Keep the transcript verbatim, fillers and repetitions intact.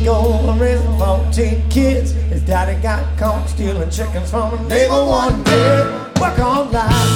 go raising fourteen kids. His daddy got caught stealing chickens from a neighbor one day. Work on life.